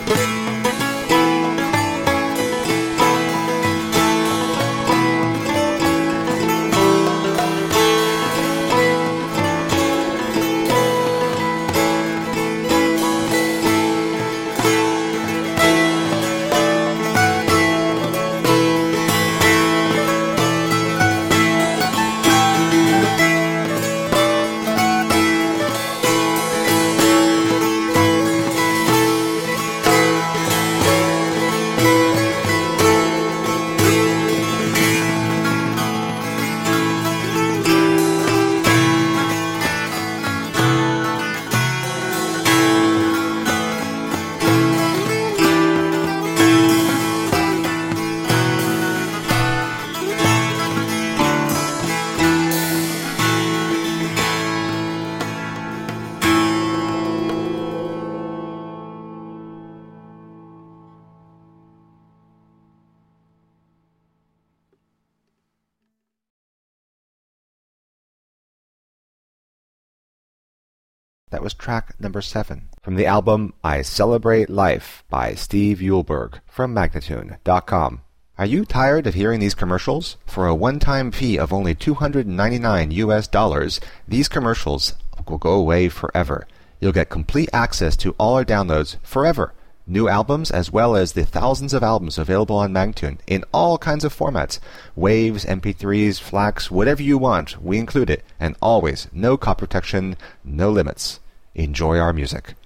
That was track number 7 from the album I Celebrate Life by Steve Eulberg from Magnatune.com. Are you tired of hearing these commercials? For a one-time fee of only $299, these commercials will go away forever. You'll get complete access to all our downloads forever. New albums as well as the thousands of albums available on Magnatune in all kinds of formats. Waves, MP3s, FLACs, whatever you want, we include it. And always, no copy protection, no limits. Enjoy our music.